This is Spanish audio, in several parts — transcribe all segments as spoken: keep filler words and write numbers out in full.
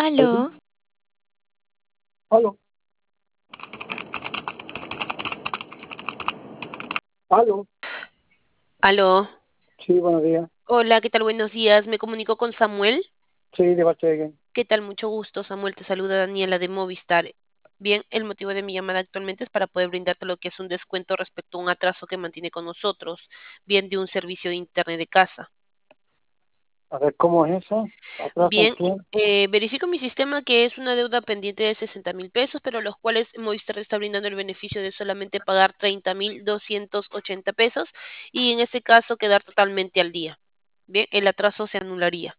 Aló, Aló, aló, aló. Aló, Sí, buenos días. hola, ¿qué tal? Buenos días. Me comunico con Samuel. Sí, de parte de quién. ¿Qué tal? Mucho gusto, Samuel. Te saluda Daniela de Movistar. Bien, el motivo de mi llamada actualmente es para poder brindarte lo que es un descuento respecto a un atraso que mantiene con nosotros, bien de un servicio de internet de casa. A ver, ¿cómo es eso? ¿Atraso en Bien, qué? eh, verifico en mi sistema que es una deuda pendiente de sesenta mil pesos, pero los cuales Movistar está brindando el beneficio de solamente pagar treinta mil doscientos ochenta pesos y en ese caso quedar totalmente al día. Bien, el atraso se anularía.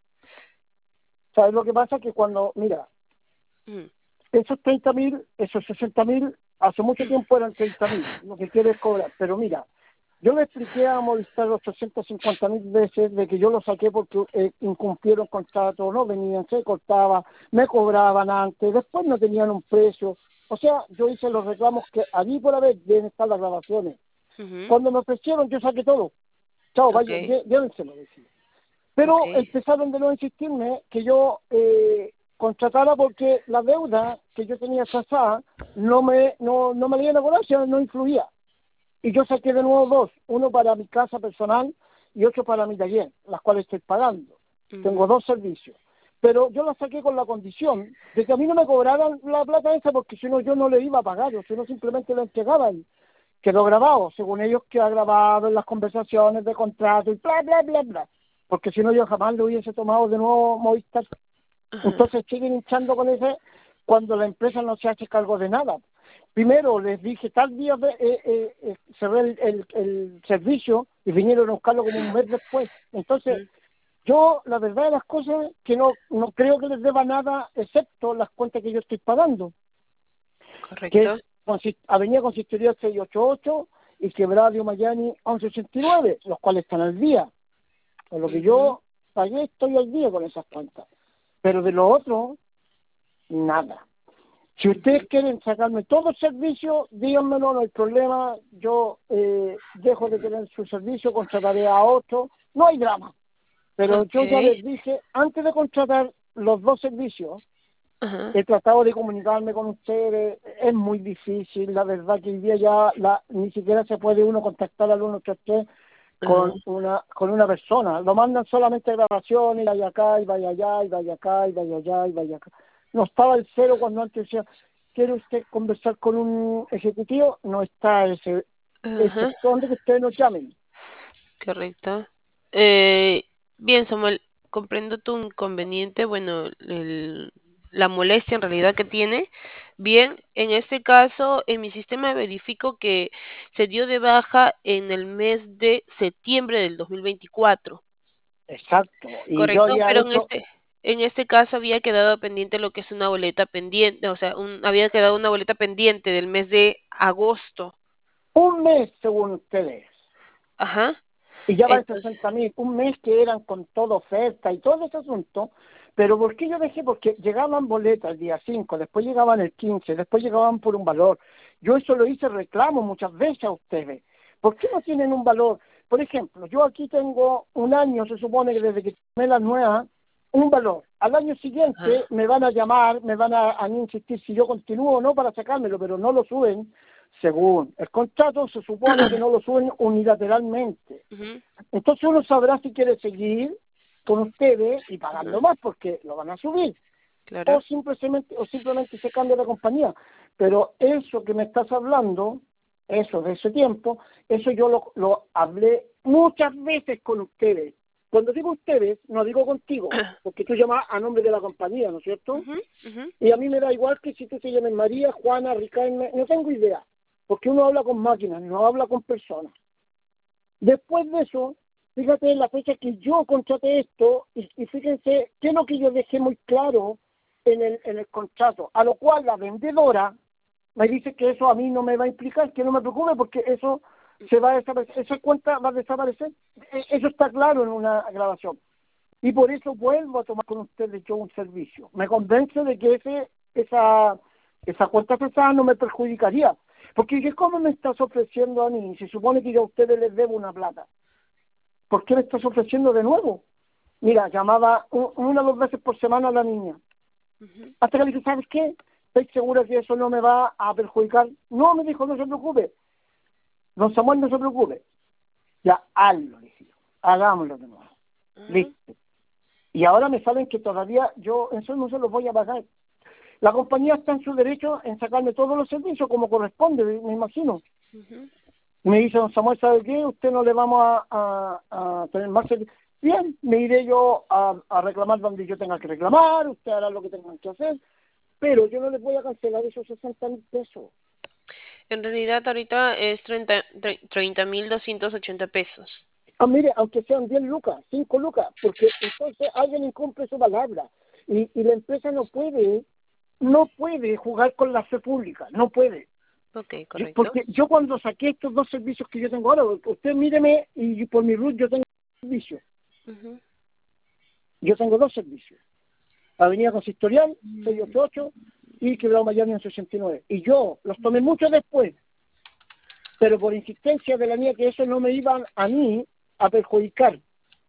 ¿Sabes lo que pasa? Que cuando, mira, Ujú. esos treinta mil, esos sesenta mil, hace mucho tiempo eran treinta mil, lo que quieres cobrar. Pero mira, yo le expliqué a Movistar los trescientos cincuenta mil veces de que yo lo saqué porque eh, incumplieron contrato, no venían, se cortaba, me cobraban antes, después no tenían un precio. O sea, yo hice los reclamos que allí por haber deben estar las grabaciones. Ujú. Cuando me ofrecieron, yo saqué todo. Chao, vaya, Okay, llé- llévenselo, decía. Pero okay. empezaron de nuevo a insistirme que yo eh, contratara porque la deuda que yo tenía trazada no me, no, no me la iban a cobrar, o sea, no influía. Y yo saqué de nuevo dos, uno para mi casa personal y otro para mi taller, las cuales estoy pagando. Tengo Ujú. dos servicios. Pero yo la saqué con la condición de que a mí no me cobraran la plata esa porque si no yo no le iba a pagar, o si no simplemente la entregaban. Quedó grabado, según ellos queda grabado en las conversaciones de contrato y bla, bla, bla, bla. Porque si no yo jamás le hubiese tomado de nuevo Movistar. Ajá. Entonces siguen hinchando con ese cuando la empresa no se hace cargo de nada. Primero les dije, tal día eh, eh, eh, cerré el, el, el servicio y vinieron a buscarlo como un mes después. Entonces, Ujú. yo la verdad de las cosas es que no, no creo que les deba nada excepto las cuentas que yo estoy pagando, que es Correcto. consist- Avenida Consistoría seiscientos ochenta y ocho y Quebrada de Miami once ochenta y nueve, los cuales están al día. Con lo que Ujú. yo pagué estoy al día con esas cuentas. Pero de lo otro, nada. Si Ujú. ustedes quieren sacarme todo el servicio, díganmelo, no hay problema. Yo eh, dejo de tener su servicio, contrataré a otro, no hay drama. Pero yo ya Okay. les dije, antes de contratar los dos servicios, Ajá. he tratado de comunicarme con ustedes, es muy difícil, la verdad que hoy día ya la, ni siquiera se puede uno contactar al uno tres tres Ajá. con una con una persona, lo mandan solamente grabaciones, y vaya acá, y vaya allá, y vaya acá, y vaya allá, y vaya acá. No estaba el cero cuando antes decía, ¿quiere usted conversar con un ejecutivo? No está ese, ese Ajá. donde que ustedes nos llamen. Correcto. Eh, bien, Samuel, comprendo tu inconveniente, bueno, el- la molestia en realidad que tiene. Bien, en este caso, en mi sistema verifico que se dio de baja en el mes de septiembre del dos mil veinticuatro. Exacto, y yo Correcto, había pero en hecho este, en este caso había quedado pendiente lo que es una boleta pendiente, o sea, un- había quedado una boleta pendiente del mes de agosto. un mes según ustedes. Ajá. Y ya va de Entonces, sesenta mil, un mes que eran con todo oferta y todo ese asunto, pero ¿por qué yo dejé? Porque llegaban boletas el día cinco, después llegaban el quince, después llegaban por un valor. Yo eso lo hice reclamo muchas veces a ustedes. ¿Por qué no tienen un valor? Por ejemplo, yo aquí tengo un año, se supone que desde que tomé la nueva, un valor. Al año ajá. siguiente me van a llamar, me van a, a insistir si yo continúo o no para sacármelo, pero no lo suben. Según el contrato, se supone que no lo suben unilateralmente. Ujú. Entonces uno sabrá si quiere seguir con ustedes y pagando Ajá. más porque lo van a subir o Claro. simplemente o simplemente se cambia de compañía. Pero eso que me estás hablando, eso de ese tiempo, eso yo lo, lo hablé muchas veces con ustedes. Cuando digo ustedes, no digo contigo, porque tú llamas a nombre de la compañía, ¿no es cierto? Ujú, ujú. Y a mí me da igual que si tú te llames María, Juana, Ricardo, no tengo idea, porque uno habla con máquinas, no habla con personas. Después de eso, fíjate la fecha que yo contraté esto y, y fíjense qué es lo que yo dejé muy claro en el, en el contrato, a lo cual la vendedora me dice que eso a mí no me va a implicar, que no me preocupe porque eso se va a desaparecer, esa cuenta va a desaparecer, E- eso está claro en una grabación. Y por eso vuelvo a tomar con ustedes yo un servicio. Me convence de que ese, esa, esa cuenta pesada no me perjudicaría. Porque ¿qué cómo me estás ofreciendo a mí? Se supone que yo a ustedes les debo una plata. ¿Por qué me estás ofreciendo de nuevo? Mira, llamaba u- una o dos veces por semana a la niña. Ujú, Hasta que le dije, ¿sabes qué? ¿Estoy segura que eso no me va a perjudicar? No, me dijo, no se preocupe. Don Samuel, no se preocupe. Ya, hazlo, le dije yo. Hagámoslo de nuevo. ujú. Listo. Y ahora me salen que todavía yo eso no se los voy a pagar. La compañía está en su derecho en sacarme todos los servicios como corresponde, me imagino. Ujú. Me dice, don Samuel, ¿sabe qué? Usted no le vamos a, a, a tener más servicios. Bien, me iré yo a, a reclamar donde yo tenga que reclamar, usted hará lo que tenga que hacer, pero yo no les voy a cancelar esos sesenta mil pesos. En realidad ahorita es treinta treinta mil doscientos ochenta pesos. Ah, mire, aunque sean diez lucas, cinco lucas, porque entonces alguien incumple su palabra y, y la empresa no puede, no puede jugar con la fe pública, no puede. Ok, Yo- correcto. porque yo cuando saqué estos dos servicios que yo tengo ahora, usted míreme y por mi root yo tengo dos servicios, Ujú. yo tengo dos servicios, Avenida Consistorial, Mm, seiscientos ochenta y ocho y Quebrado Miami en sesenta y nueve. Y yo los tomé mucho después, pero por insistencia de la mía que eso no me iban a mí a perjudicar,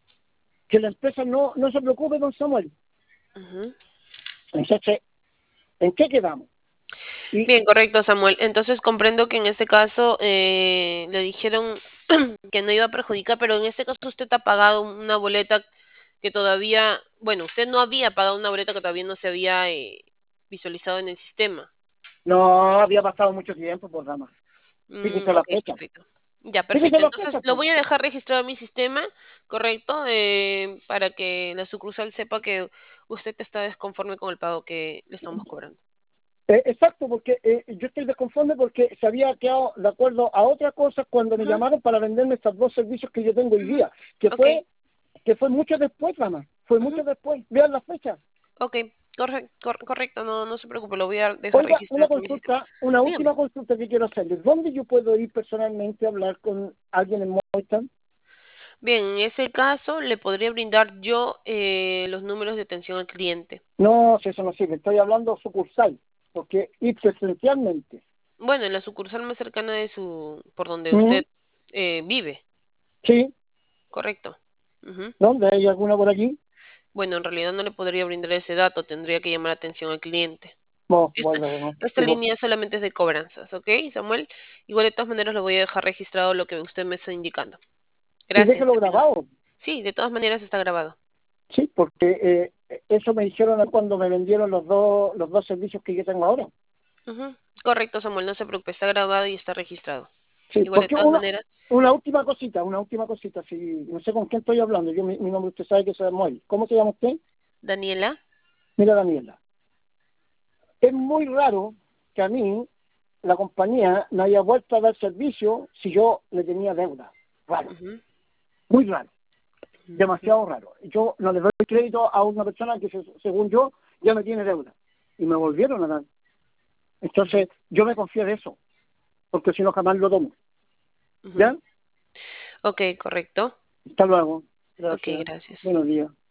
que la empresa no, no se preocupe, don Samuel. ujú. Entonces, ¿en qué quedamos? Y Bien, correcto, Samuel. Entonces comprendo que en este caso eh, le dijeron que no iba a perjudicar, pero en este caso usted ha pagado una boleta que todavía, bueno, usted no había pagado una boleta que todavía no se había eh, visualizado en el sistema. no había pasado mucho tiempo, por dama. Mm, Fíjese la ok, fecha. perfecto. Ya, Fíjese perfecto. la Entonces fecha, lo pues. voy a dejar registrado en mi sistema, correcto, eh, para que la sucursal sepa que usted está desconforme con el pago que le estamos cobrando. Eh, exacto, porque eh, yo estoy desconforme porque se había quedado de acuerdo a otra cosa cuando me Ujú, llamaron para venderme estos dos servicios que yo tengo hoy ujú. día, que Ok, fue que fue mucho después, dama, fue ujú. mucho después. Vean la fecha. Ok, corre- cor- correcto, no, no se preocupe, lo voy a dejar Oiga, una registrado en mi sistema. consulta, una Dígame. última consulta que quiero hacerles. ¿Dónde yo puedo ir personalmente a hablar con alguien en Movistar? Bien, en ese caso le podría brindar yo eh, los números de atención al cliente. No, si eso no sirve, estoy hablando sucursal, porque ir presencialmente. Bueno, en la sucursal más cercana de su, por donde ¿Mm? usted eh, vive, Sí, correcto. Ujú. ¿dónde hay alguna por allí? Bueno, en realidad no le podría brindar ese dato, tendría que llamar atención al cliente. No, Esta, bueno, no. esta Sí, pues. línea solamente es de cobranzas, ¿ok, Samuel? Igual de todas maneras lo voy a dejar registrado lo que usted me está indicando. Y Gracias, déjelo que tenga. grabado. Sí, de todas maneras está grabado. Sí, porque eh, eso me dijeron cuando me vendieron los dos los dos servicios que yo tengo ahora. Ujú. Correcto, Samuel, no se preocupe, está grabado y está registrado. Sí, Igual de porque todas una maneras, una última cosita, una última cosita, si no sé con quién estoy hablando, yo mi, mi nombre usted sabe que es Samuel. ¿Cómo se llama usted? Daniela. Mira, Daniela. Es muy raro que a mí la compañía me haya vuelto a dar servicio si yo le tenía deuda. Raro, Ujú, muy raro, ujú. demasiado raro. Yo no le doy crédito a una persona que se- según yo ya me tiene deuda y me volvieron a dar. Ujú, Entonces yo me confío de eso, porque si no jamás lo tomo. ujú. ¿Ya? Ok, correcto. Hasta luego. Ok, Gracias. gracias. Buenos días.